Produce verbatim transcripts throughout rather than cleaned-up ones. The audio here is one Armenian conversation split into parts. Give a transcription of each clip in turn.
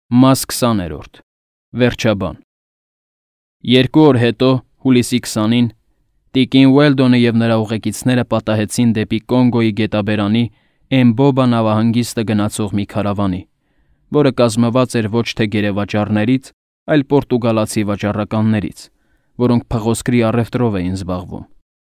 Մաս քսաներորդ Վերջաբան Երկու օր հետո, հուլիսի քսանին, տիկին Ուելդոնը և նրա ուղեկիցները պատահեցին դեպի Կոնգոյի գետաբերանի Էմբոբա նավահանգիստը գնացող մի քարավանի, որը կազմված էր ոչ թե գերեվաճառներից, այլ պորտուգալացի վաճառականներից, որոնք փղոսկրի առևտրով էին զբաղվում։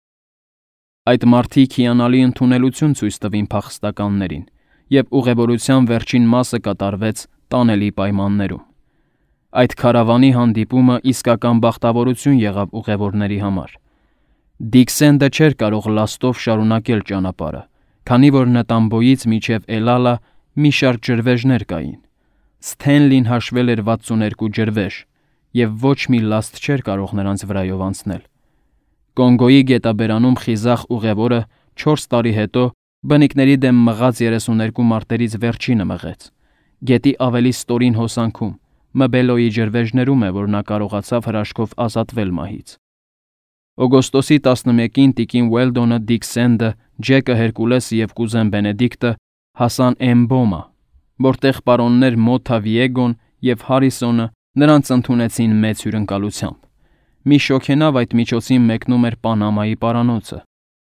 Այդ մարդիկ հիանալի ընդունելություն ցույց տվին փախստականներին, և ուղևորության վերջին մասը կատարվեց տանելի պայմաններում։ Այդ քարավանի հանդիպումը իսկական բախտավորություն եղավ ուղևորների համար։ Դիքսենդը չէր կարող լաստով շարունակել ճանապարհը, քանի որ Նտամբոյից մինչև Էլալա մի շարք ջրվեժներ կային։ Սթենլին հաշվել էր վաթսուներկու ջրվեժ, և ոչ մի լաստ չէր կարող նրանց վրայով անցնել։ Կոնգոյի գետաբերանում խիզախ ուղևորը չորս տարի հետո բնիկների դեմ մղած երեսուներկու մարտերից վերջինը մղեց։ Գետի ավելի ստորին հոսանքում, Մբելոյի ջրվեժներում է, որ նա կարողացավ հրաշքով ազատվել մահից։ Օգոստոսի տասնմեկին տիկին Ուելդոնը, Դիքսենդը, Ջեկը Հերկուլեսը և կուզեն Բենեդիկտը հասան Էմբոմա, որտեղ պարոններ Մոթա Վիեգոն և Հարիսոնը նրանց ընդունեցին մեծ հյուրընկալությամբ։ Մի շոգենավ այդ միջոցին մեկնում էր Պանամայի պարանոցը։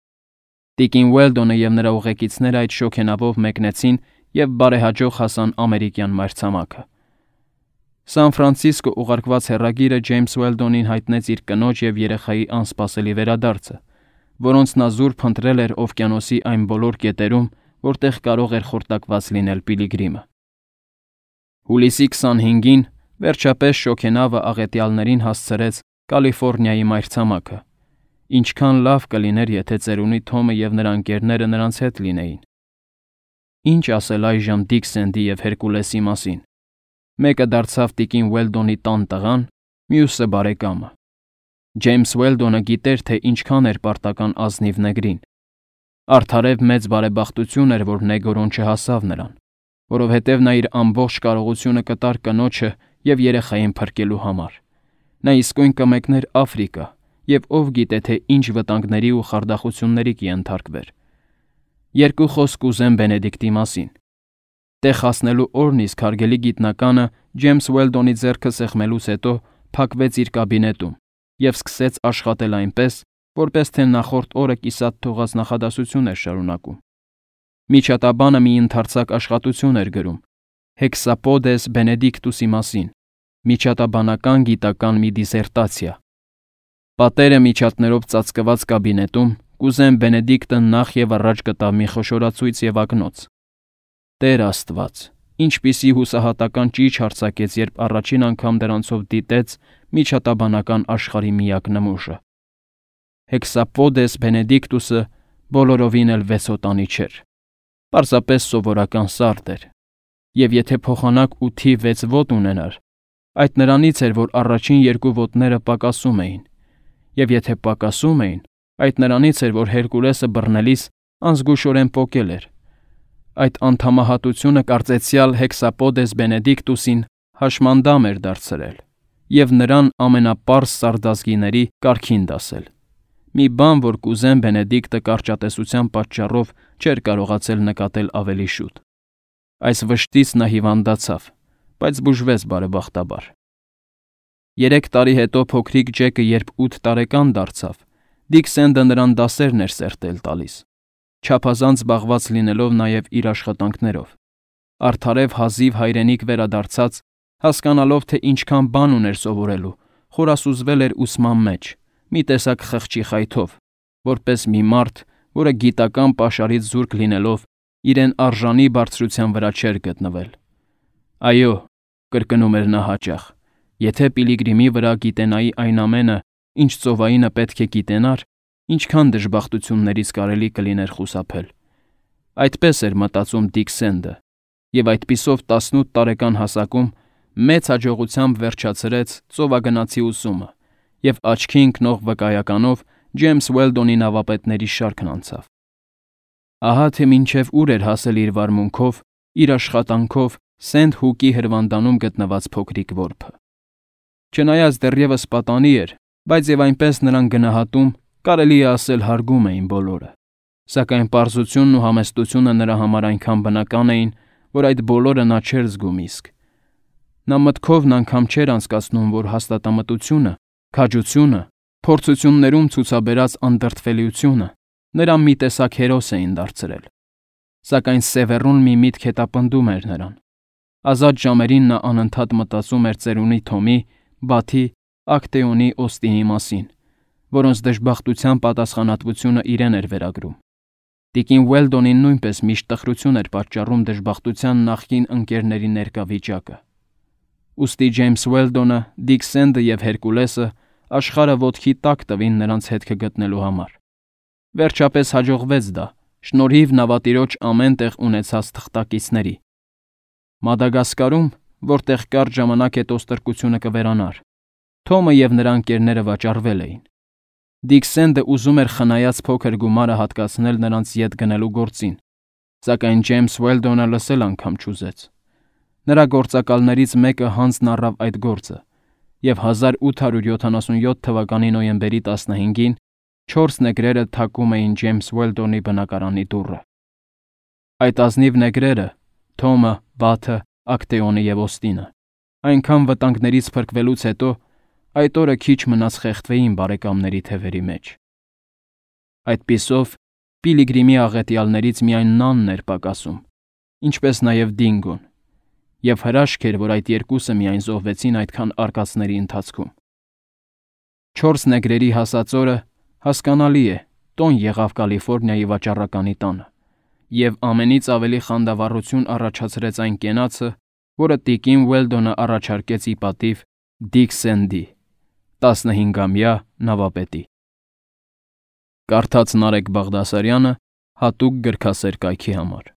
Տիկին Ուելդոնը և նրա ուղեկիցները այդ շոգենավով մեկնեցին և բարեհաջող հասան ամերիկյան մայրցամաքը։ Սան Ֆրանցիսկո ուղարկված հեռագիրը Ջեյմս Ուելդոնին հայտնեց իր կնոջ և երեխայի անսպասելի վերադարձը, որոնց նա զուր փնտրել էր օվկիանոսի այն բոլոր կետերում, որտեղ կարող էր խորտակված լինել Պիլիգրիմը։ Հուլիսի քսանհինգին վերջապես շոգենավը աղետյալներին հասցրեց Կալիֆոռնիայի մայրցամաքը։ Ինչքան լավ կլիներ, եթե ծերունի Թոմը և նրա ընկերները նրանց հետ լինեին։ Ինչ ասել այժմ Դիքսենդի և Հերկուլեսի մասին։ Մեկը դարձավ տիկին Ուելդոնի տան տղան, մյուսը բարեկամը։ Ջեյմս Ուելդոնը գիտեր, թե ինչքան էր պարտական ազնիվ նեգրին։ Արդարև մեծ բարեբախտություն էր, որ Նեգորոն չհասավ նրան, որովհետև նա իր ամբողջ կարողությունը կտար կնոջը և երեխային փրկելու համար։ Նա իսկույն կմեկներ Աֆրիկա, և ով գիտե, թե ինչ վտանգների ու խարդախությունների կենթարկվեր։ Երկու խոսք կուզեմ Բենեդիկտի մասին։ Տեղ հասնելու օրն իսկ հարգելի գիտնականը Ջեյմս Ուելդոնի ձեռքը սեղմելուց հետո փակվեց իր կաբինետում և սկսեց աշխատել այնպես, որպես թե նախորդ օրը կիսատ թողած նախադասություն էր շարունակում։ Միջատաբանը մի ընդարձակ աշխատություն էր գրում Hexapodes Benedictus-ի մասին, միջատաբանական գիտական մի դիսերտացիա։ Պատերը միջատներով ծածկված կաբինետում կուզեն Բենեդիկտը նախ և առաջ գտավ մի խոշորացույց և ակնոց։ Տեր Աստված, ինչպիսի հուսահատական ճիչ հարձակեց, երբ առաջին անգամ դրանցով դիտեց միջատաբանական աշխարհի միակ նմուշը։ Hexapodes Benedictus-ը բոլորովին էլ վեցոտանի չէր։ Պարզապես սովորական սարդ էր։ Եվ եթե փոխանակ ութի վեց ոտ ունենար, այդ նրանից էր, որ առաջին երկու ոտները պակասում էին, և եթե պակասում էին, այդ նրանից էր, որ Հերկուլեսը բռնելիս անզգուշորեն պոկել էր։ Այդ անդամահատությունը կարծեցյալ Hexapodes Benedictus-ին հաշմանդամ էր դարձրել և նրան ամենապարզ սարդազգիների կարգին դասել։ Մի բան, որ կուզեն Բենեդիկտը կարճատեսության պատճառով չէր կարողացել նկատել ավելի շուտ։ Այս վշտից նա հիվանդացավ, բայց բուժվեց բարեբախտաբար։ Երեք տարի հետո փոքրիկ Ջեկը երբ ութ տարեկան դարձավ, Դիքսենդը նրան դասերն էր սերտել տալիս, չափազանց զբաղված լինելով նաև իր աշխատանքներով։ Արդարև հազիվ հայրենիք վերադարձած, հասկանալով, թե ինչքան բան ուներ սովորելու, խորասուզվել էր ուսման մեջ, մի տեսակ խղճի խայթով, որպես մի մարդ, որը գիտական պաշարից զուրկ լինելով, իրեն արժանի բարձրության վրա չէր գտնվել։ Այո, կրկնում էր նա հաճախ, եթե Պիլիգրիմի վրա գիտենայի այն ամենը, ինչ ծովայինը պետք է գիտենար, ինչքան դժբախտություններից կարելի կլիներ խուսափել։ Այդպես էր մտածում Դիքսենդը, և այդպիսով տասնութ տարեկան հասակում մեծ հաջողությամբ վերջացրեց ծովագնացի ուսումը և աչքի ընկնող վկայականով Ջեյմս Ուելդոնի նավապետների շարքն անցավ։ Ահա թե մինչև ուր էր հասել իր վարմունքով, իր աշխատանքով Սենթ Հուկի հրվանդանում գտնված փոքրիկ որբը։ Չնայած դեռևս պատանի էր, բայց և այնպես նրան գնահատում, կարելի է ասել հարգում էին բոլորը, սակայն պարզությունն ու համեստությունը նրա համար այնքան բնական էին, որ այդ բոլորը նա չէր զգում իսկ։ Նա մտքովն անգամ չէր անցկացնում, որ հաստատամտությունը, քաջությունը, փորձություններում ցուցաբերած անդրդվելիությունը նրան մի տեսակ հերոս էին դարձրել։ Սակայն սևեռուն մի միտք հետապնդում էր նրան։ Ազատ ժամերին նա անընդհատ մտածում էր ծերունի Թոմի, Բաթի, Ակտեոնի, Օստինի մասին, որոնց դժբախտության պատասխանատվությունը իրեն էր վերագրում։ Տիկին Ուելդոնին նույնպես միշտ տխրություն էր պատճառում դժբախտության նախկին ընկերների ներկա վիճակը։ Ուստի Ջեյմս Ուելդոնը, Դիկ Սենդը և Հերկուլեսը աշխարհը ոտքի տակ տվին նրանց հետքը գտնելու համար։ Վերջապես հաջողվեց դա, շնորհիվ նավատիրոջ ամեն տեղ ունեցած թղթակիցների։ Մադագասկարում, որտեղ կարճ ժամանակ հետո ստրկությունը կվերանար, Թոմը և նրա ընկերները վաճառվել էին։ Դիկ Սենդը ուզում էր խնայած փոքր գումարը հատկացնել նրանց ետ գնելու գործին, սակայն Ջեյմս Ուելդոնը լսել անգամ չուզեց։ Նրա գործակալներից մեկը հանձն առավ այդ գործը, և հազար ութ հարյուր յոթանասունյոթ թվականի նոյեմբերի տասնհինգին չորս նեգրերը թակում էին Ջեյմս Ուելդոնի բնակարանի դուռը։ Այդ ազնիվ նեգրերը՝ Թոմը, Բաթը, Ակտեոնը և Օստինը, այնքան վտանգներից փրկվելուց հետո այդ օրը քիչ մնաց խեղդվեին բարեկամների թևերի մեջ։ Այդպիսով Պիլիգրիմի աղետյալներից միայն Նանն էր պակասում, ինչպես նաև Դինգոն, և հրաշք էր, որ այդ երկուսը միայն զոհվեցին այդքան արկածների ընթացքում։ Չորս նեգրերի հասած օրը, հասկանալի է, տոն եղավ Կալիֆոռնիայի վաճառականի տանը, և ամենից ավելի խանդավառություն առաջացրեց այն կենացը, որը տիկին Ուելդոնը առաջարկեց ի պատիվ Դիկ Սենդի, տասնհինգամյա նավապետի։ Կարդաց Նարեկ Բաղդասարյանը հատուկ գրքասեր կայքի համար։